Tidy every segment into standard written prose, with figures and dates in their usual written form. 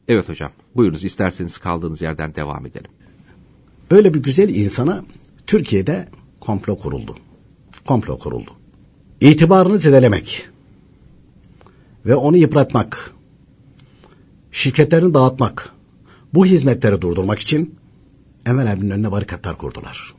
Evet hocam. Buyurunuz, isterseniz kaldığınız yerden devam edelim. Böyle bir güzel insana Türkiye'de komplo kuruldu. Komplo kuruldu. İtibarını zedelemek ve onu yıpratmak, şirketlerini dağıtmak, bu hizmetleri durdurmak için Enver abinin önüne barikatlar kurdular.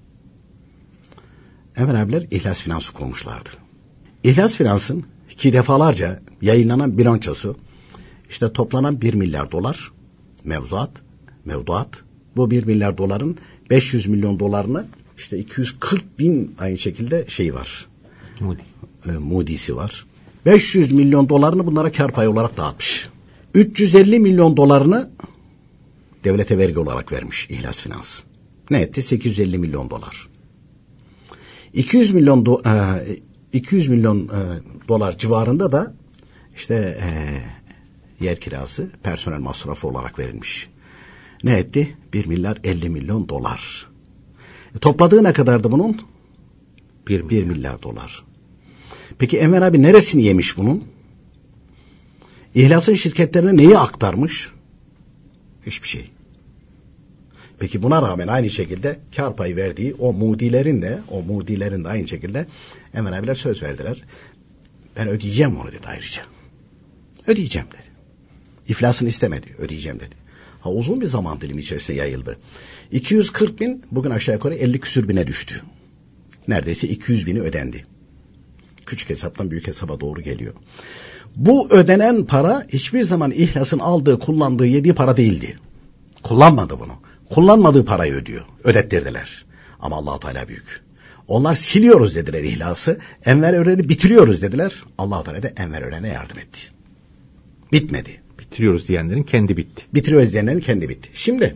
Enver abiler İhlas Finans'ı kurmuşlardı. İhlas Finans'ın ki defalarca yayınlanan bilançosu, işte toplanan 1 milyar dolar mevduat. Bu 1 milyar doların 500 milyon dolarını işte 240 bin aynı şekilde şey var. Moody'si var. 500 milyon dolarını bunlara kar payı olarak dağıtmış. 350 milyon dolarını devlete vergi olarak vermiş İhlas Finans. Ne etti? 850 milyon dolar. 200 milyon dolar civarında da işte yer kirası, personel masrafı olarak verilmiş. Ne etti? 1 milyar 50 milyon dolar. Topladığı ne kadardı bunun? 1 milyar dolar. Peki Enver abi neresini yemiş bunun? İhlas'ın şirketlerine neyi aktarmış? Hiçbir şey. Peki buna rağmen aynı şekilde kar payı verdiği o Moody'lerin de aynı şekilde Enver abiler söz verdiler. Ben ödeyeceğim onu dedi ayrıca. Ödeyeceğim dedi. İflasını istemedi. Ödeyeceğim dedi. Uzun bir zaman dilimi içerisinde yayıldı. 240 bin bugün aşağı yukarı 50 küsür bine düştü. Neredeyse 200 bini ödendi. Küçük hesaptan büyük hesaba doğru geliyor. Bu ödenen para hiçbir zaman İhlas'ın aldığı, kullandığı, yediği para değildi. Kullanmadı bunu. Kullanmadığı parayı ödüyor. Ödettirdiler. Ama Allah-u Teala büyük. Onlar siliyoruz dediler İhlas'ı. Enver Ören'i bitiriyoruz dediler. Allah-u Teala da Enver Ören'e yardım etti. Bitmedi. Bitiriyoruz diyenlerin kendi bitti. Bitiriyoruz diyenlerin kendi bitti. Şimdi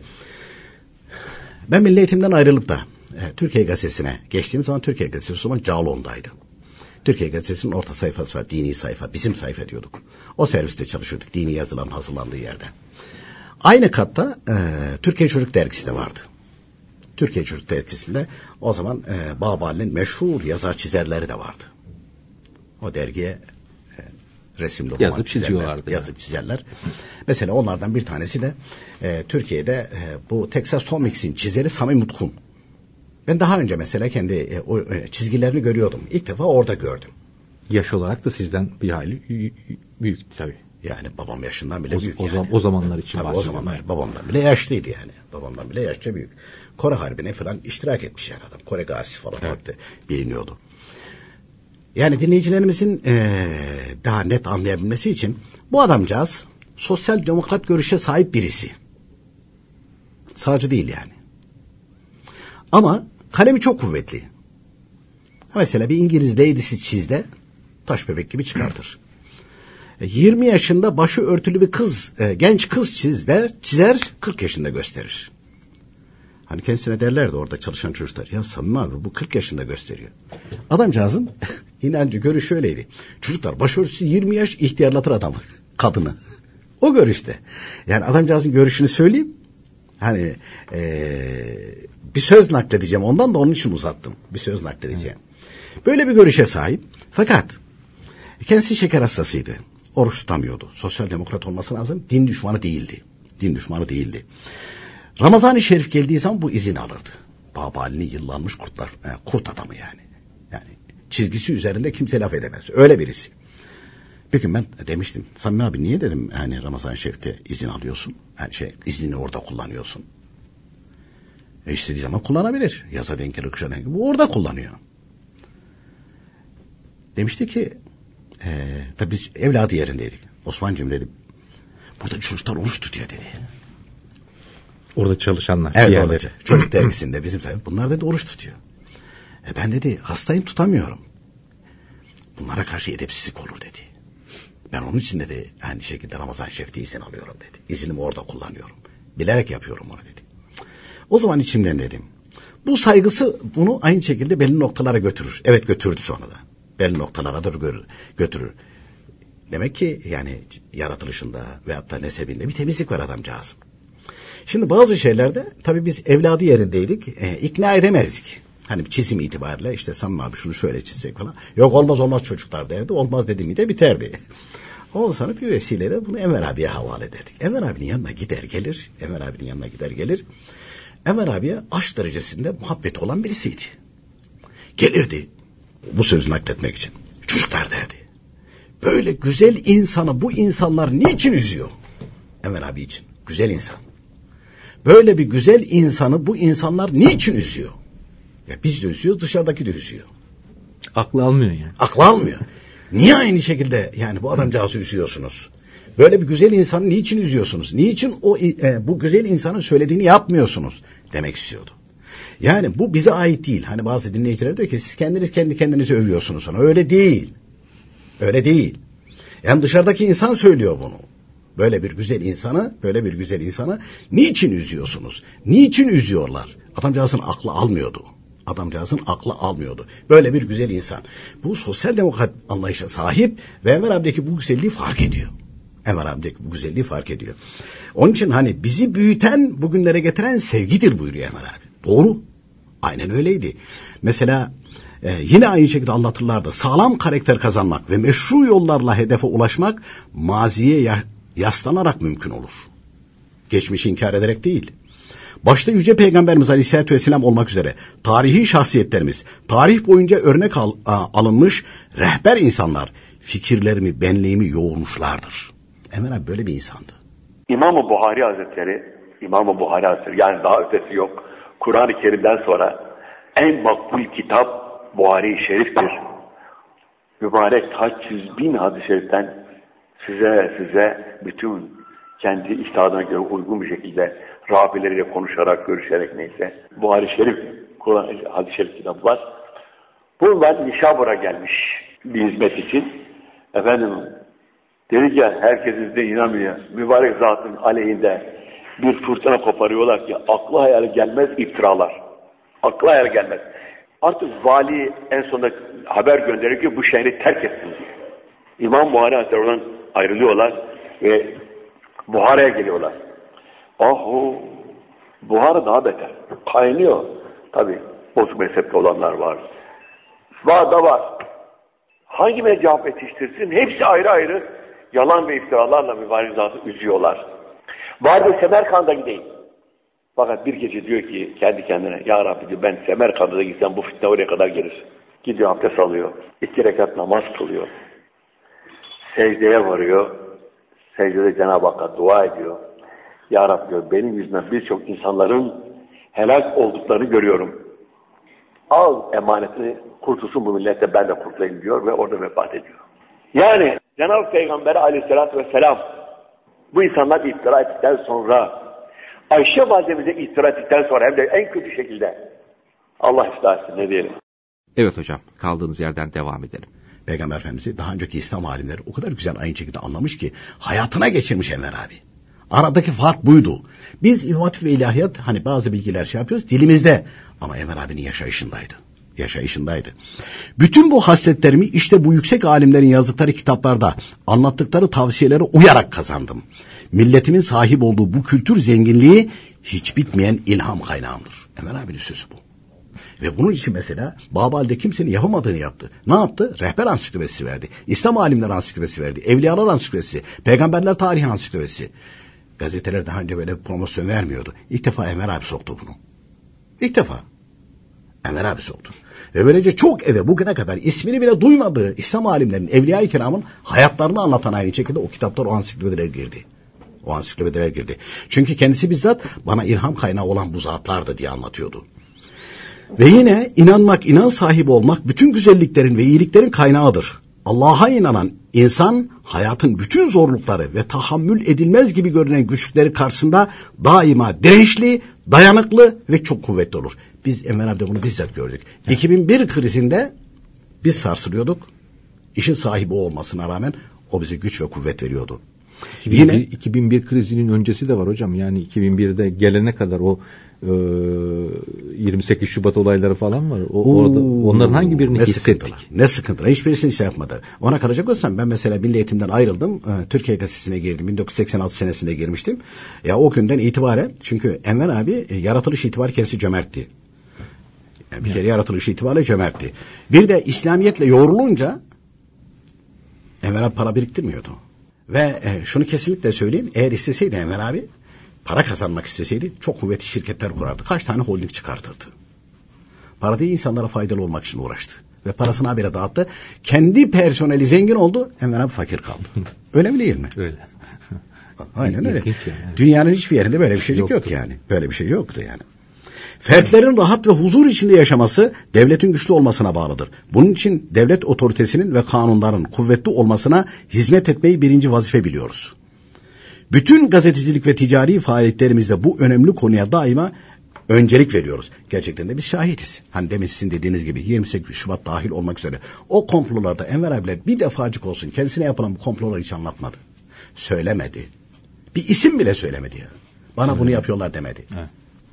ben Milli Eğitim'den ayrılıp da Türkiye Gazetesi'ne geçtiğim zaman Türkiye Gazetesi o zaman Cağaloğlu'ndaydı. Türkiye Gazetesi'nin orta sayfası var. Dini sayfa. Bizim sayfa diyorduk. O serviste çalışıyorduk. Dini yazıların hazırlandığı yerde. Aynı katta Türkiye Çocuk Dergisi de vardı. Türkiye Çocuk Dergisi'nde o zaman Babali'nin meşhur yazar çizerleri de vardı. O dergiye resimli yazıp çiziyorlardı. Yazıp çizerler. Mesela onlardan bir tanesi de Türkiye'de bu Texas Comics'in çizeri Sami Mutkun. Ben daha önce mesela kendi o çizgilerini görüyordum. İlk defa orada gördüm. Yaş olarak da sizden bir hayli büyük tabii. Yani babam yaşından bile büyük. O zamanlar için. Tabii o zamanlar babamdan bile yaşlıydı yani. Babamdan bile yaşça büyük. Kore Harbi'ne falan iştirak etmiş yani adam. Kore Gazi falan evet. Biliniyordu. Yani dinleyicilerimizin daha net anlayabilmesi için bu adamcağız sosyal demokrat görüşe sahip birisi. Sağcı değil yani. Ama kalemi çok kuvvetli. Mesela bir İngiliz lady'si çizde taş bebek gibi çıkartır. 20 yaşında başı örtülü bir kız, genç kız çizer 40 yaşında gösterir. Hani kendisine derlerdi orada çalışan çocuklar. Ya Samimi abi bu 40 yaşında gösteriyor. Adamcağızın inancı, görüşü öyleydi. Çocuklar başörtüsü 20 yaş ihtiyarlatır adamı, kadını. O görüşte. Yani adamcağızın görüşünü söyleyeyim. Hani bir söz nakledeceğim. Ondan da onun için uzattım. Bir söz nakledeceğim. Böyle bir görüşe sahip. Fakat kendisi şeker hastasıydı. Oruç tutamıyordu. Sosyal demokrat olması lazım. Din düşmanı değildi. Ramazan-ı Şerif geldiği zaman bu izin alırdı. Babali'ni yıllanmış kurt adamı yani. Yani çizgisi üzerinde kimse laf edemez. Öyle birisi. Bir gün ben demiştim. Samimi abi niye dedim hani Ramazan-ı Şerif'te izin alıyorsun? Yani iznini orada kullanıyorsun. İstediği zaman kullanabilir. Yaza denk gelir, kışa denk gelir. Bu orada kullanıyor. Demişti ki tabii biz evladı yerindeydik. Osman'cığım dedim. Burada çocuklar oruç tutuyor dedi. Orada çalışanlar. Evet orada çocuk dergisinde bizim tabii. Bunlar dedi oruç tutuyor. Ben dedi hastayım tutamıyorum. Bunlara karşı edepsizlik olur dedi. Ben onun için dedi aynı şekilde Ramazan Şerif'te izin alıyorum dedi. İznimi orada kullanıyorum. Bilerek yapıyorum onu dedi. O zaman içimden dedim. Bu saygısı bunu aynı şekilde belli noktalara götürür. Evet götürdü sonra da. Belli noktalara da götürür. Demek ki yani yaratılışında veyahut da nesebinde bir temizlik var adamcağız. Şimdi bazı şeylerde tabii biz evladı yerindeydik. İkna edemezdik. Hani çizim itibariyle işte Samimi abi şunu şöyle çizsek falan. Yok olmaz çocuklar derdi. Olmaz dedi mi de biterdi. Ondan sonra bir vesileyle bunu Enver abiye havale ederdik. Enver abinin yanına gider gelir. Enver abiye aşk derecesinde muhabbeti olan birisiydi. Gelirdi bu sözü nakletmek için. Çocuklar derdi. Böyle güzel insanı bu insanlar niçin üzüyor? Enver abi için. Güzel insan. Böyle bir güzel insanı bu insanlar niçin üzüyor? Ya biz de üzüyoruz, dışarıdaki de üzüyor. Aklı almıyor yani. Aklı almıyor. Niye aynı şekilde yani bu adamcağızı üzüyorsunuz? Böyle bir güzel insanı niçin üzüyorsunuz? Niçin bu güzel insanın söylediğini yapmıyorsunuz? Demek istiyordu. Yani bu bize ait değil. Hani bazı dinleyiciler diyor ki siz kendi kendinizi övüyorsunuz sana. Öyle değil. Öyle değil. Yani dışarıdaki insan söylüyor bunu. Böyle bir güzel insanı niçin üzüyorsunuz? Niçin üzüyorlar? Adamcağızın aklı almıyordu. Böyle bir güzel insan. Bu sosyal demokrat anlayışa sahip ve Enver abideki bu güzelliği fark ediyor. Onun için hani bizi büyüten, bugünlere getiren sevgidir buyuruyor Enver abi. Doğru. Aynen öyleydi. Mesela yine aynı şekilde anlatırlardı. Sağlam karakter kazanmak ve meşru yollarla hedefe ulaşmak maziye yaslanarak mümkün olur. Geçmişi inkar ederek değil. Başta Yüce Peygamberimiz Aleyhisselatü Vesselam olmak üzere tarihi şahsiyetlerimiz, tarih boyunca örnek alınmış rehber insanlar fikirlerimi, benliğimi yoğurmuşlardır. Enver abi böyle bir insandı. İmam-ı Buhari Hazretleri yani daha ötesi yok. Kur'an-ı Kerim'den sonra en makbul kitap Buhari-i Şerif'tir. Mübarek kaç yüz bin hadis-i şeriften size bütün kendi içtihadına göre uygun bir şekilde rabileriyle konuşarak, görüşerek neyse. Buhari-i Şerif, Kur'an hadis-i şerif kitabı var. Bunlar Nişabur'a gelmiş bir hizmet için. Dedi ki herkes de inanmıyor. Mübarek zatın aleyhinde bir fırtına koparıyorlar ki aklı hayali gelmez iftiralar. Aklı hayali gelmez. Artık vali en sonunda haber gönderiyor ki bu şehri terk etsin diye. İmam Buhari Hazretleri oradan ayrılıyorlar ve Buhara'ya geliyorlar. Buhara daha beter. Kaynıyor. Tabii bozuk mezhepte olanlar var. Var. Hangime cevap yetiştirsin? Hepsi ayrı ayrı yalan ve iftiralarla mübarek zatı üzüyorlar. Vardı Semerkand'a gideyim. Fakat bir gece diyor ki kendi kendine ya Rabbi diyor, ben Semerkand'a gitsem bu fitne oraya kadar gelir. Gidiyor abdest alıyor. 2 rekat namaz kılıyor. Secdeye varıyor. Secdede Cenab-ı Hakk'a dua ediyor. Ya Rabbi diyor, benim yüzümden birçok insanların helak olduklarını görüyorum. Al emanetini, kurtulsun bu millete, ben de kurtulayım diyor ve orada vefat ediyor. Yani Cenab-ı Peygamber Aleyhisselatü Vesselam bu insanlar iftira ettikten sonra, Ayşe validemize iftira ettikten sonra hem de en kötü şekilde, Allah ıslah etsin, ne diyelim. Evet hocam, kaldığınız yerden devam edelim. Peygamber Efendimiz'i daha önceki İslam alimleri o kadar güzel aynı şekilde anlamış ki hayatına geçirmiş Enver abi. Aradaki fark buydu. Biz İmam Hatip ve İlahiyat hani bazı bilgiler yapıyoruz dilimizde ama Enver abinin yaşayışındaydı. Bütün bu hasletlerimi işte bu yüksek alimlerin yazdıkları kitaplarda anlattıkları tavsiyelere uyarak kazandım. Milletimin sahip olduğu bu kültür zenginliği hiç bitmeyen ilham kaynağımdır. Enver abinin sözü bu. Ve bunun için mesela Babali'de kimsenin yapamadığını yaptı. Ne yaptı? Rehber ansiklopedisi verdi. İslam alimleri ansiklopedisi verdi. Evliyalar ansiklopedisi. Peygamberler tarihi ansiklopedisi. Gazeteler daha önce böyle promosyon vermiyordu. İlk defa Enver abi soktu bunu. İlk defa. Enver abi soktu. Ve böylece çok bugüne kadar ismini bile duymadığı İslam alimlerinin, Evliya-i Kiram'ın hayatlarını anlatan aynı şekilde o kitaplar, o ansiklopediler girdi. Çünkü kendisi bizzat bana ilham kaynağı olan bu zatlardı diye anlatıyordu. Ve yine inanmak, inan sahibi olmak bütün güzelliklerin ve iyiliklerin kaynağıdır. Allah'a inanan insan hayatın bütün zorlukları ve tahammül edilmez gibi görünen güçlükleri karşısında daima dirençli, dayanıklı ve çok kuvvetli olur. Biz Enver abi'de bunu bizzat gördük. Evet. 2001 krizinde biz sarsılıyorduk. İşin sahibi olmasına rağmen o bize güç ve kuvvet veriyordu. 2001 krizinin öncesi de var hocam. Yani 2001'de gelene kadar o 28 Şubat olayları falan var. Orada onların hangi birini hissettik? Ne sıkıntılar. Hiçbirisini şey yapmadı. Ona kalacak olsam ben mesela Milli Eğitim'den ayrıldım. Türkiye Gazetesi'ne girdim. 1986 senesinde girmiştim. Ya o günden itibaren çünkü Enver abi yaratılış itibariyle kendisi cömertti. Yani bir kere yaratılış itibariyle cömertti. Bir de İslamiyetle yoğrulunca Enver abi para biriktirmiyordu. Ve şunu kesinlikle söyleyeyim, eğer isteseydi Enver abi, para kazanmak isteseydi çok kuvvetli şirketler kurardı. Kaç tane holding çıkartırdı. Para değil, insanlara faydalı olmak için uğraştı. Ve parasını habire dağıttı. Kendi personeli zengin oldu, Enver abi fakir kaldı. Öyle mi değil mi? Öyle. Aynen öyle. Yani. Dünyanın hiçbir yerinde böyle bir şey yok yani. Böyle bir şey yoktu yani. Fertlerin rahat ve huzur içinde yaşaması devletin güçlü olmasına bağlıdır. Bunun için devlet otoritesinin ve kanunların kuvvetli olmasına hizmet etmeyi birinci vazife biliyoruz. Bütün gazetecilik ve ticari faaliyetlerimizde bu önemli konuya daima öncelik veriyoruz. Gerçekten de biz şahitiz. Hani demin sizin dediğiniz gibi 28 Şubat dahil olmak üzere o komplolarda Enver abiler bir defacık olsun kendisine yapılan bu komploları hiç anlatmadı. Söylemedi. Bir isim bile söylemedi ya. Bana bunu yapıyorlar demedi. Evet.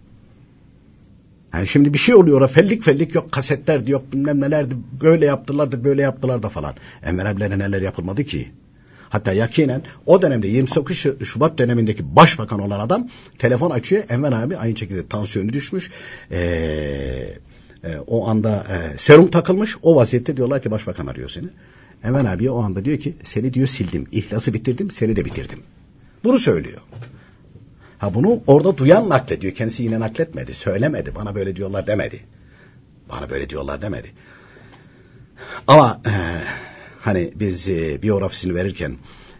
Yani şimdi bir şey oluyor, fellik fellik yok, kasetlerdi, yok bilmem nelerdi, böyle yaptılar da falan. Enver abilere neler yapılmadı ki? Hatta yakinen o dönemde 29 Şubat dönemindeki başbakan olan adam telefon açıyor. Enver abi aynı şekilde tansiyonu düşmüş. O anda serum takılmış. O vaziyette diyorlar ki başbakan arıyor seni. Enver abi o anda diyor ki seni diyor sildim, ihlası bitirdim, seni de bitirdim. Bunu söylüyor. Ha bunu orada duyan naklediyor. Kendisi yine nakletmedi, söylemedi. Bana böyle diyorlar demedi. Ama hani biz biyografisini verirken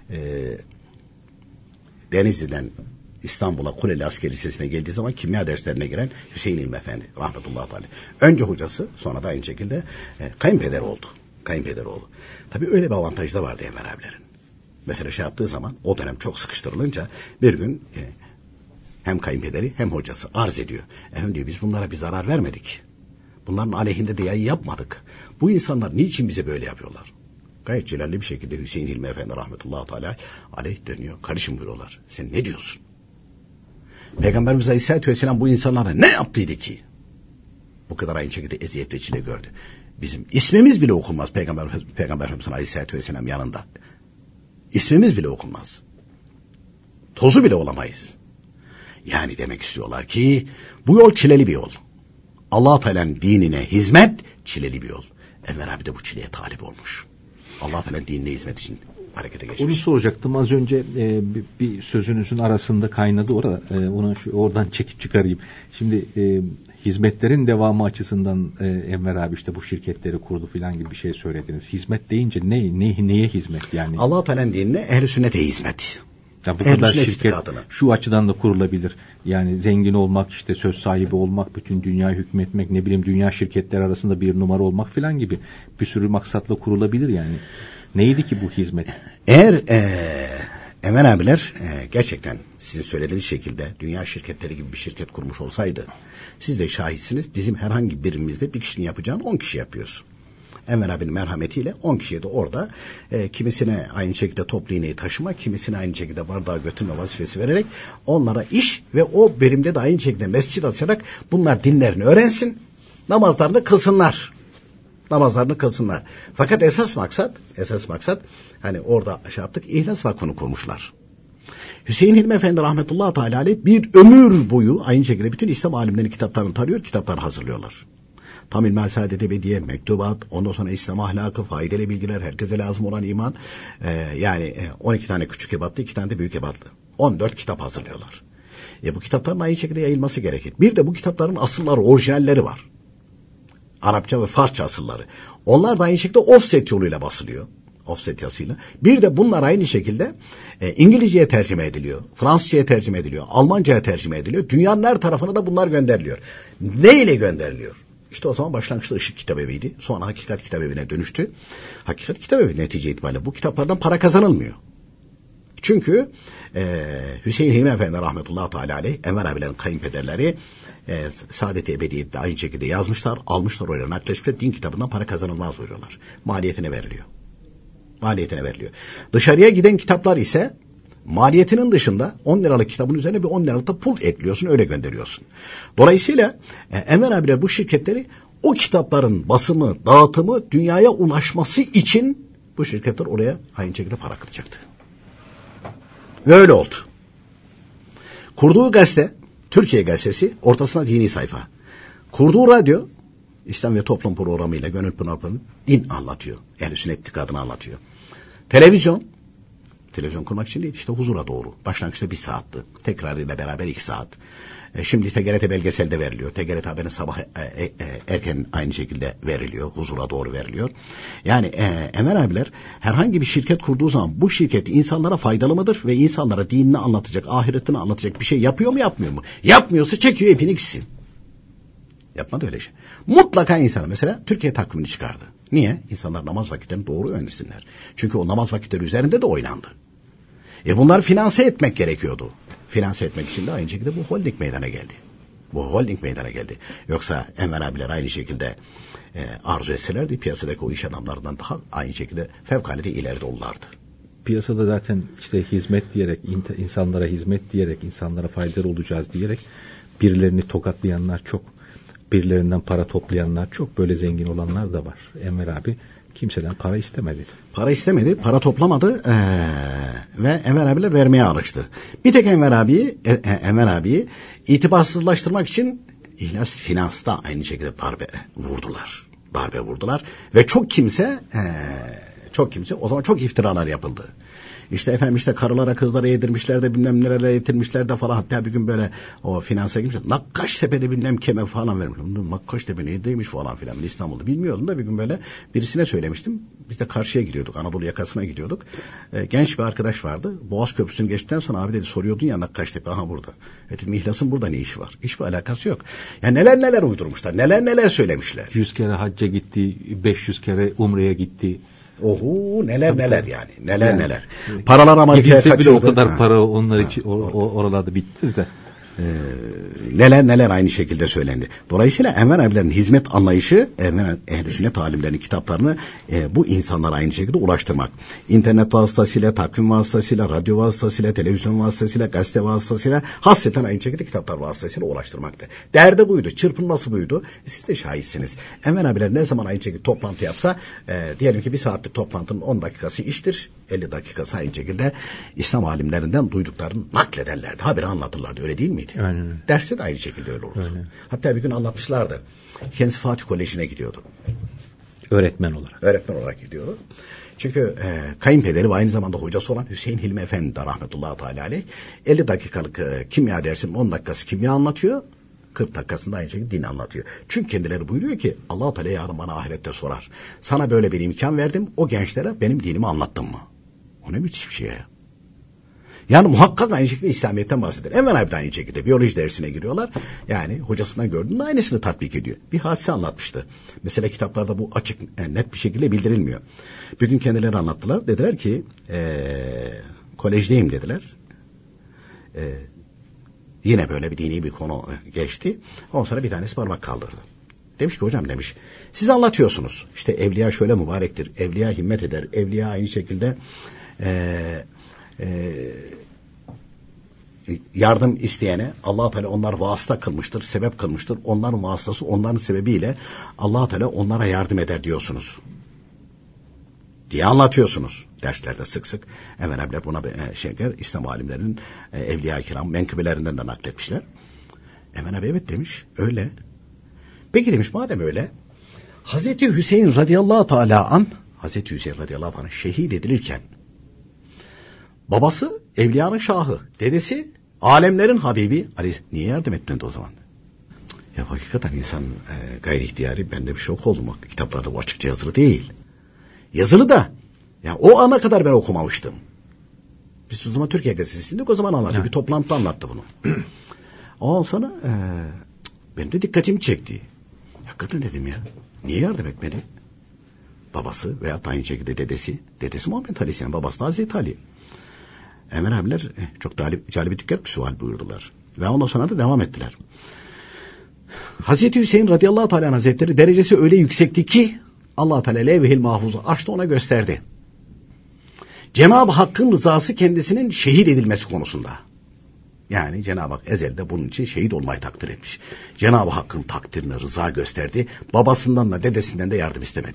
Denizli'den İstanbul'a Kuleli Askeri Lisesi'ne geldiği zaman kimya derslerine giren Hüseyin İlmi Efendi rahmetullahi aleyh. Önce hocası, sonra da aynı şekilde kayınpeder oldu. Tabii öyle bir avantajı da vardı Enver abilerin. Mesela şey yaptığı zaman o dönem çok sıkıştırılınca bir gün hem kayınpederi hem hocası arz ediyor. Efendim diyor biz bunlara bir zarar vermedik. Bunların aleyhinde de yayın yapmadık. Bu insanlar niçin bize böyle yapıyorlar? Gayet celalli bir şekilde Hüseyin Hilmi Efendi rahmetullahi aleyh dönüyor. Karışım buyuruyorlar. Sen ne diyorsun? Peygamberimiz Aleyhisselatü Vesselam bu insanlara ne yaptıydı ki? Bu kadar aynı şekilde eziyet ve çile gördü. Bizim ismimiz bile okunmaz Peygamberimiz Aleyhisselatü Vesselam yanında. İsmimiz bile okunmaz. Tozu bile olamayız. Yani demek istiyorlar ki bu yol çileli bir yol. Allah-u Teala'nın dinine hizmet çileli bir yol. Enver abi de bu çileye talip olmuş. Allah-u Teala'nın dinine hizmet için harekete geçmiş. Onu soracaktım az önce bir sözünüzün arasında kaynadı orada. Onu oradan çekip çıkarayım. Şimdi hizmetlerin devamı açısından Enver abi işte bu şirketleri kurdu filan gibi bir şey söylediniz. Hizmet deyince neye hizmet yani? Allah-u Teala'nın dinine ehl-i sünnete hizmet. Ya bu kadar şirket şu açıdan da kurulabilir. Yani zengin olmak, işte söz sahibi olmak, bütün dünya hükmetmek, ne bileyim dünya şirketler arasında bir numara olmak filan gibi bir sürü maksatla kurulabilir yani. Neydi ki bu hizmet? Eğer Enver abiler gerçekten sizin söylediğiniz şekilde dünya şirketleri gibi bir şirket kurmuş olsaydı, siz de şahitsiniz, bizim herhangi birimizde bir kişinin yapacağını 10 kişi yapıyoruz. Enver abinin merhametiyle 10 kişiye de orada kimisine aynı şekilde toplu iğneyi taşıma, kimisine aynı şekilde bardağı götürme vazifesi vererek onlara iş ve o birimde de aynı şekilde mescid açarak bunlar dinlerini öğrensin, namazlarını kılsınlar. Fakat esas maksat hani orada şey yaptık, İhlas Vakfı'nı kurmuşlar. Hüseyin Hilmi Efendi rahmetullahi teala aleyh bir ömür boyu aynı şekilde bütün İslam alimlerinin kitaplarını tarıyor, kitaplar hazırlıyorlar. Tam İlmi Saadet Ebediye, mektubat, ondan sonra İslam ahlakı, faydalı bilgiler, herkese lazım olan iman, yani 12 tane küçük ebatlı, 2 tane de büyük ebatlı. 14 kitap hazırlıyorlar. Bu kitapların aynı şekilde yayılması gerekir. Bir de bu kitapların asılları, orijinalleri var. Arapça ve Farsça asılları. Onlar da aynı şekilde offset yoluyla basılıyor. Offset yazısıyla. Bir de bunlar aynı şekilde İngilizceye tercüme ediliyor. Fransızcaya tercüme ediliyor. Almanca'ya tercüme ediliyor. Dünyanın her tarafına da bunlar gönderiliyor. Ne ile gönderiliyor? İşte o zaman başlangıçta Işık Kitabevi'ydi. Sonra Hakikat Kitabevi'ne dönüştü. Hakikat Kitabevi netice itibariyle bu kitaplardan para kazanılmıyor. Çünkü Hüseyin Hilmi Efendi rahmetullahi teala aleyh, Enver abilerin kayınpederleri Saadet-i Ebediye'de aynı şekilde yazmışlar, almışlar oraya nakleşmişler, din kitabından para kazanılmaz buyuruyorlar. Maliyetine veriliyor. Dışarıya giden kitaplar ise maliyetinin dışında 10 liralık kitabın üzerine bir 10 liralık da pul ekliyorsun, öyle gönderiyorsun. Dolayısıyla Enver abiler bu şirketleri o kitapların basımı, dağıtımı, dünyaya ulaşması için bu şirketler oraya aynı şekilde para akıtacaktı. Ve öyle oldu. Kurduğu gazete, Türkiye Gazetesi, ortasına dini sayfa. Kurduğu radyo, İslam ve Toplum programıyla Gönül Pınar'ın din anlatıyor. Yani sünnet itikadını anlatıyor. Televizyon, Televizyon kurmak için değil, işte huzura doğru. Başlangıçta 1 saatti. Tekrarıyla beraber 2 saat. Şimdi TGRT belgeselde veriliyor. TGRT haberin sabah erken aynı şekilde veriliyor. Huzura doğru veriliyor. Yani Enver abiler herhangi bir şirket kurduğu zaman bu şirket insanlara faydalı mıdır? Ve insanlara dinini anlatacak, ahiretini anlatacak bir şey yapıyor mu, yapmıyor mu? Yapmıyorsa çekiyor ipini gitsin. Yapmadı öyle şey. Mutlaka insana mesela Türkiye takvimini çıkardı. Niye? İnsanlar namaz vakitlerini doğru öğrensinler. Çünkü o namaz vakitleri üzerinde de oynandı. Bunlar finanse etmek gerekiyordu. Finanse etmek için de aynı şekilde bu holding meydana geldi. Yoksa Enver abiler aynı şekilde arzu etselerdi piyasadaki o iş adamlarından daha aynı şekilde fevkalade ileride olurlardı. Piyasada zaten işte hizmet diyerek, insanlara hizmet diyerek, insanlara faydalı olacağız diyerek birilerini tokatlayanlar çok, birilerinden para toplayanlar çok, böyle zengin olanlar da var. Enver abi kimseden para istemedi. Para toplamadı ve Enver abiler vermeye alıştı. Bir tek Enver abiyi itibarsızlaştırmak için İhlas Finans'ta aynı şekilde darbe vurdular ve çok kimse o zaman çok iftiralar yapıldı. İşte efendim işte karılara kızlara yedirmişler de bilmem nerelere yedirmişler de falan. Hatta bir gün böyle o finansa girmişler. Nakkaştepe'de bilmem keme falan vermiş. Nakkaştepe neredeymiş falan filan. Ben İstanbul'da bilmiyordum da bir gün böyle birisine söylemiştim. Biz de karşıya gidiyorduk. Anadolu yakasına gidiyorduk. Genç bir arkadaş vardı. Boğaz Köprüsü'nü geçtikten sonra abi dedi soruyordun ya Nakkaştepe. Aha burada. Dedim İhlas'ın burada ne işi var? Hiçbir alakası yok. Ya neler uydurmuşlar. Neler söylemişler. 100 kere hacca gitti. 500 kere umreye gitti. Oho neler yani. Neler. Paralar Amerika'ya kaçırdı. O kadar para onlar için oralarda bitmez de. Neler aynı şekilde söylendi. Dolayısıyla Enver abilerin hizmet anlayışı, Ehl-i Sünnet alimlerinin kitaplarını bu insanlara aynı şekilde ulaştırmak. İnternet vasıtasıyla, takvim vasıtasıyla, radyo vasıtasıyla, televizyon vasıtasıyla, gazete vasıtasıyla, hasreten aynı şekilde kitaplar vasıtasıyla ulaştırmaktı. Derdi buydu, çırpınması buydu. Siz de şahitsiniz. Enver abiler ne zaman aynı şekilde toplantı yapsa, diyelim ki 1 saatlik toplantının 10 dakikası iştir, 50 dakikası aynı şekilde İslam alimlerinden duyduklarını naklederlerdi. Haberi anlatırlardı. Öyle değil miydi? Aynen. Derste de aynı şekilde öyle oldu. Aynen. Hatta bir gün anlatmışlardı. Kendisi Fatih Koleji'ne gidiyordu. Öğretmen olarak gidiyordu. Çünkü kayınpederi ve aynı zamanda hocası olan Hüseyin Hilmi Efendi de rahmetullahi teala aleyh 50 dakikalık kimya dersinin 10 dakikası kimya anlatıyor. 40 dakikasında aynı şekilde din anlatıyor. Çünkü kendileri buyuruyor ki Allah-u Teala yarın bana ahirette sorar. Sana böyle bir imkan verdim. O gençlere benim dinimi anlattın mı? O ne müthiş bir şey ya. Yani muhakkak aynı şekilde İslamiyet'ten bahseder. Enver abi de aynı şekilde biyoloji dersine giriyorlar. Yani hocasından gördüğünde aynısını tatbik ediyor. Bir hadise anlatmıştı. Mesela kitaplarda bu açık, net bir şekilde bildirilmiyor. Bir gün kendileri anlattılar. Dediler ki kolejdeyim dediler. Yine böyle bir dini bir konu geçti. Ondan sonra bir tanesi parmak kaldırdı. Demiş ki hocam demiş siz anlatıyorsunuz. İşte evliya şöyle mübarektir. Evliya himmet eder. Evliya aynı şekilde yardım isteyene Allah-u Teala onlar vasıta kılmıştır, sebep kılmıştır. Onların vasıtası, onların sebebiyle Allah-u Teala onlara yardım eder diyorsunuz. Diye anlatıyorsunuz derslerde sık sık. Enver abiler buna İslam alimlerinin evliya-i kiram menkıbelerinden de nakletmişler. Enver abi evet demiş, öyle. Peki demiş madem öyle, Hazreti Hüseyin radıyallahu teala an şehit edilirken babası evliyanın şahı, dedesi alemlerin Habibi Ali niye yardım etmedi o zaman? Ya hakikaten insan gayri ihtiyari ben de bir şok oldum. Kitaplarda bu açıkça yazılı değil. Yazılı da ya o ana kadar ben okumamıştım. Biz o zaman Türkiye Gazetesi'nde o zaman anlattı. Evet. Bir toplantıda anlattı bunu. Ondan sonra benim de dikkatimi çekti. Hakikaten dedim ya. Niye yardım etmedi? Babası veya aynı şekilde dedesi. Dedesi Muhammed Aleyhisselam. Babası da Hazreti Ali. Enver abiler çok cali bir dikkat bir sual buyurdular. Ve ondan sonra da devam ettiler. Hazreti Hüseyin radıyallahu teala hazretleri derecesi öyle yüksekti ki Allah Teala levh-i mahfuzu açtı ona gösterdi. Cenab-ı Hakk'ın rızası kendisinin şehit edilmesi konusunda. Yani Cenab-ı Hak ezelde bunun için şehit olmayı takdir etmiş. Cenab-ı Hakk'ın takdirine rıza gösterdi. Babasından da dedesinden de yardım istemedi.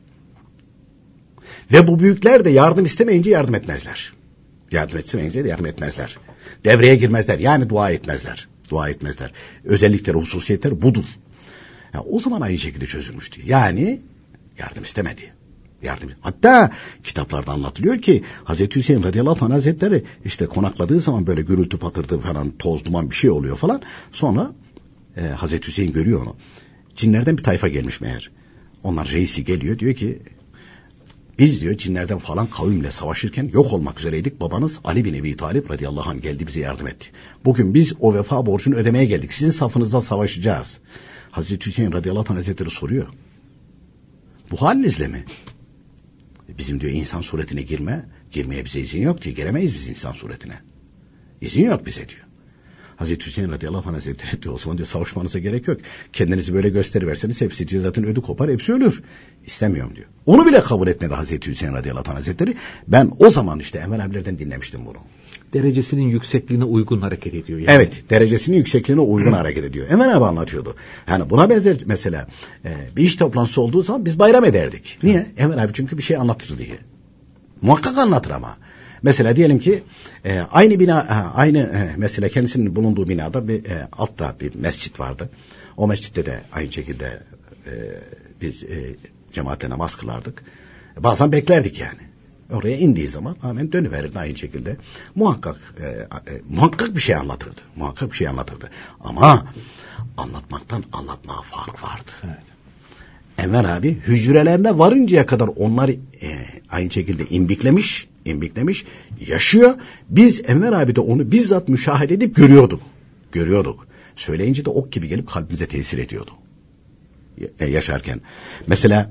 Ve bu büyükler de yardım istemeyince yardım etmezler. Yardım etmeyince de yardım etmezler. Devreye girmezler. Yani dua etmezler. Özellikleri, hususiyetleri budur. Yani o zaman aynı şekilde çözülmüştü. Yani yardım istemedi. Yardım. Hatta kitaplarda anlatılıyor ki Hazreti Hüseyin radıyallahu anh hazretleri işte konakladığı zaman böyle gürültü patırtı falan, toz duman bir şey oluyor falan. Sonra Hazreti Hüseyin görüyor onu. Cinlerden bir tayfa gelmiş meğer. Onlar reisi geliyor, diyor ki biz diyor cinlerden falan kavimle savaşırken yok olmak üzereydik. Babanız Ali bin Ebi Talib radıyallahu anh geldi, bize yardım etti. Bugün biz o vefa borcunu ödemeye geldik. Sizin safınızda savaşacağız. Hazreti Hüseyin radıyallahu anh hazretleri soruyor. Bu halinizle mi? Bizim diyor insan suretine girmeye bize izin yok diye, giremeyiz biz insan suretine. İzin yok bize diyor. Hazreti Hüseyin radıyallahu anh hazretleri diyor, o zaman diyor savaşmanıza gerek yok. Kendinizi böyle gösteriverseniz hepsi diyor zaten ödü kopar, hepsi ölür. İstemiyorum diyor. Onu bile kabul etmedi Hazreti Hüseyin radıyallahu anh hazretleri. Ben o zaman işte Enver abilerden dinlemiştim bunu. Derecesinin yüksekliğine uygun hareket ediyor. Yani. Evet, derecesinin yüksekliğine uygun hareket ediyor. Enver abi anlatıyordu. Yani buna benzer mesela bir iş toplantısı olduğu zaman biz bayram ederdik. Niye? Enver abi çünkü bir şey anlatır diye. Muhakkak anlatır ama. Mesela diyelim ki aynı bina, mesela kendisinin bulunduğu binada bir altta bir mescit vardı. O mescitte de aynı şekilde biz cemaatle namaz kılardık. Bazen beklerdik yani. Oraya indiği zaman hemen dönüverirdi aynı şekilde. Muhakkak bir şey anlatırdı. Muhakkak bir şey anlatırdı. Ama anlatmaktan anlatmaya fark vardı. Evet. Enver abi hücrelerine varıncaya kadar onları aynı şekilde imbiklemiş, yaşıyor. Biz Enver abi de onu bizzat müşahede edip görüyorduk. Söyleyince de ok gibi gelip kalbimize tesir ediyordu. Yaşarken. Mesela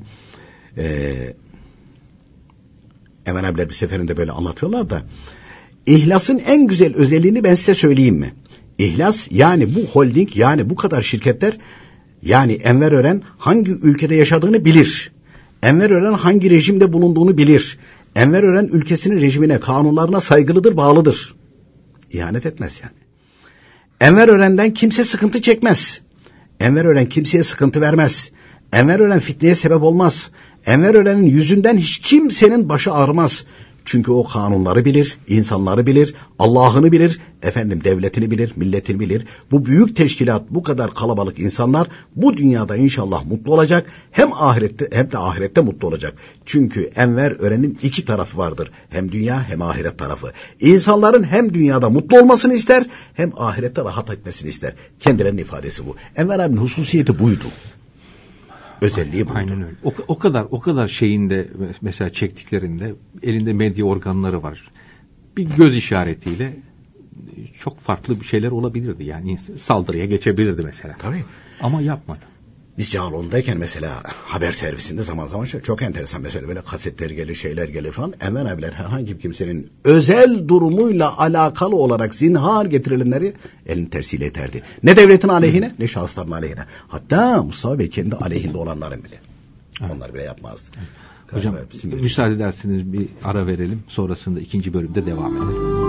Enver abiler bir seferinde böyle anlatıyorlar da İhlas'ın en güzel özelliğini ben size söyleyeyim mi? İhlas, yani bu holding, yani bu kadar şirketler, yani Enver Ören hangi ülkede yaşadığını bilir. Enver Ören hangi rejimde bulunduğunu bilir. Enver Ören ülkesinin rejimine, kanunlarına saygılıdır, bağlıdır. İhanet etmez yani. Enver Ören'den kimse sıkıntı çekmez. Enver Ören kimseye sıkıntı vermez. Enver Ören fitneye sebep olmaz. Enver Ören'in yüzünden hiç kimsenin başı ağrımaz. Çünkü o kanunları bilir, insanları bilir, Allah'ını bilir, devletini bilir, milletini bilir. Bu büyük teşkilat, bu kadar kalabalık insanlar bu dünyada inşallah mutlu olacak. Hem ahirette hem de ahirette mutlu olacak. Çünkü Enver Ören'in iki tarafı vardır. Hem dünya hem ahiret tarafı. İnsanların hem dünyada mutlu olmasını ister, hem ahirette rahat etmesini ister. Kendilerinin ifadesi bu. Enver abinin hususiyeti buydu. Özelliği buydu. Aynen öyle. O kadar şeyinde mesela çektiklerinde elinde medya organları var. Bir göz işaretiyle çok farklı bir şeyler olabilirdi. Yani saldırıya geçebilirdi mesela. Tabii. Ama yapmadı. Biz Cağaloğlu'ndayken mesela haber servisinde zaman zaman çok enteresan mesela böyle kasetler gelir, şeyler gelir falan. Enver abiler herhangi bir kimsenin özel durumuyla alakalı olarak zinhar getirilenleri elini tersiyle iterdi. Ne devletin aleyhine ne şahısların aleyhine. Hatta Mustafa Bey kendi aleyhinde olanların bile. Evet. Onlar bile yapmazdı. Evet. Hocam müsaade ederseniz bir ara verelim. Sonrasında ikinci bölümde devam edelim.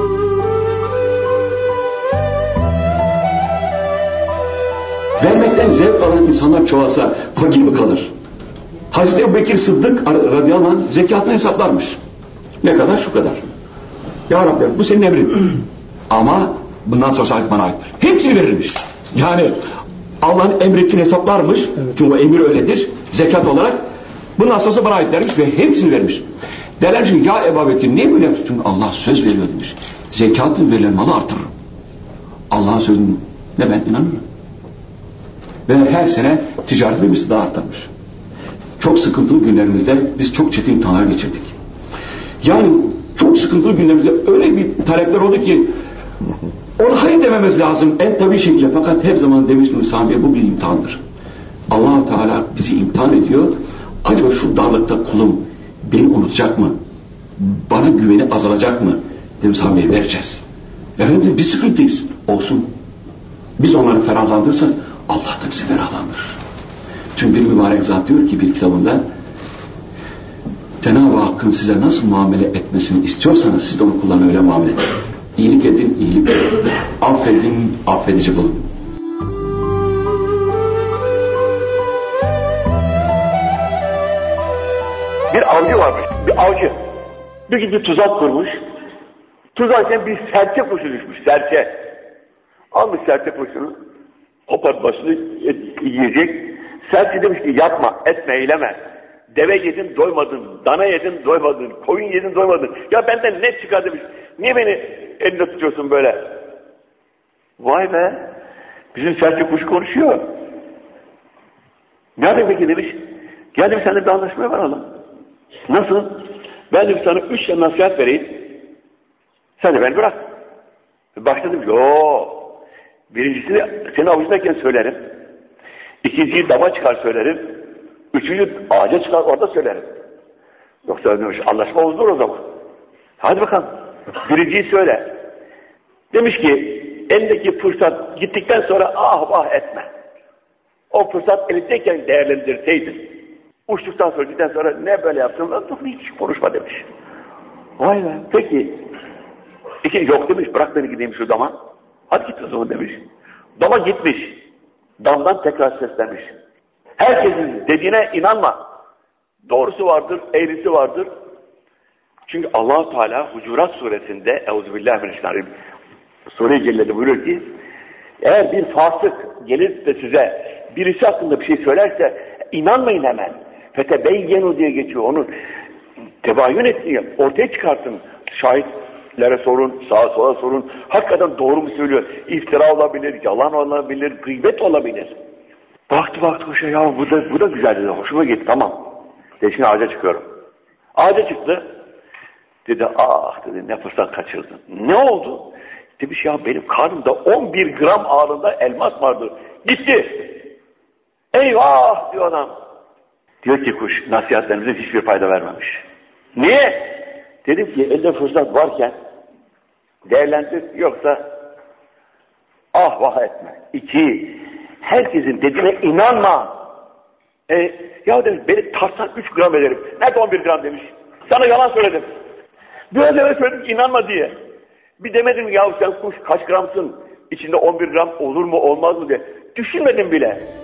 Vermekten zevk alan insanlar çoğalsa fakir mi kalır? Hazreti Ebubekir Sıddık radıyallahu anh zekatını hesaplarmış. Ne kadar? Şu kadar. Ya Rabbi bu senin emrin. Ama bundan sonra bana aittir. Hepsini verirmiş. Yani Allah'ın emrettiğini hesaplarmış. Evet. Çünkü o emir öyledir. Zekat olarak. Bundan sonra bana ait dermiş ve hepsini vermiş. Derler ki ya Ebubekir niye böyle yapıyorsun? Çünkü Allah söz veriyor demiş. Zekatın verilen malı artırır. Allah'ın sözüne ben inanıyorum. Ve her sene ticaretimiz daha artmış. Çok sıkıntılı günlerimizde biz çok çetin imtihanlar geçirdik. Yani çok sıkıntılı günlerimizde öyle bir talepler oldu ki ona hayır dememiz lazım en tabii şekilde. Fakat hep zaman demiştim Sami, bu bir imtihandır. Allah-u Teala bizi imtihan ediyor. Acaba şu darlıkta kulum beni unutacak mı? Bana güveni azalacak mı? Dedim Sami'ye vereceğiz. Efendim biz sıkıntıyız. Olsun. Biz onları ferahlandırırsak Allah da bize ferahlandırır. Çünkü bir mübarek zat diyor ki bir kitabında Cenab-ı Hakk'ın size nasıl muamele etmesini istiyorsanız siz de onu kullanın, öyle muamele edin. İyilik edin, iyilik edin. Affedin, affedici bulun. Bir avcı varmış, bir avcı. Bir gün bir tuzak kurmuş. Tuzakken bir serçe kuşu düşmüş, serçe. Almış serçe kuşunu, kopart başını yiyecek. Serçe demiş ki yapma, etme, eyleme. deve yedin doymadın, dana yedin doymadın, koyun yedin doymadın. Ya benden ne çıkar demiş. Niye beni elinde tutuyorsun böyle? Vay be. Bizim Selçuk kuş konuşuyor. Nerede peki demiş. Gel demiş seninle bir anlaşmaya varalım. Nasıl? Ben demiş sana 3 tane nasihat vereyim. Sen de beni bırak. Başladım. Birincisini senin avucundayken söylerim. İkinciyi dama çıkar söylerim. Üçüncü ağaca çıkar orada söylerim. Yoksa demiş anlaşma bozulur o zaman. Hadi bakalım. Birinciyi söyle. Demiş ki elindeki fırsat gittikten sonra ah vah etme. O fırsat elindeyken değerlendirseydin. Uçtuktan sonra gittikten sonra ne böyle yaptın? Hiç konuşma demiş. Vay be. Peki. İkinci yok demiş. Bırak beni gideyim şu dama. Hadi git o zaman demiş. Dama gitmiş. Damdan tekrar seslenmiş. Herkesin dediğine inanma. Doğrusu vardır, eğrisi vardır. Çünkü Allah-u Teala Hucurat suresinde Euzubillahimineşşeytanirracim Sure-i Celle'de buyuruyor ki eğer bir fasık gelir de size birisi hakkında bir şey söylerse inanmayın hemen. Fetebeyyenu diye geçiyor. Onu tebayün etsin, ortaya çıkartın. Şahitlere sorun, sağa sola sorun. Hakikaten doğru mu söylüyor? İftira olabilir, yalan olabilir, gıybet olabilir. Baktı koşuyor ya bu da güzel dedi. Hoşuma gitti tamam. Dedi şimdi ağaca çıkıyorum. Ağaca çıktı. Dedi dedi ne fırsat kaçırdın. Ne oldu? Demiş ya benim karnımda 11 gram ağırlığında elmas vardı. Gitti. Eyvah diyor adam. Diyor ki kuş nasihatlerimizin hiçbir fayda vermemiş. Niye? Dedim ki elde fırsat varken değerlendir yoksa ah vah etme. 2. Herkesin dediğine inanma. Ya demiş beni tartsan 3 gram ederim. Nerede 11 gram demiş. Sana yalan söyledim. Böyle söyledim ki inanma diye. Bir demedim ya sen kuş kaç gramsın? İçinde 11 gram olur mu olmaz mı diye. Düşünmedim bile.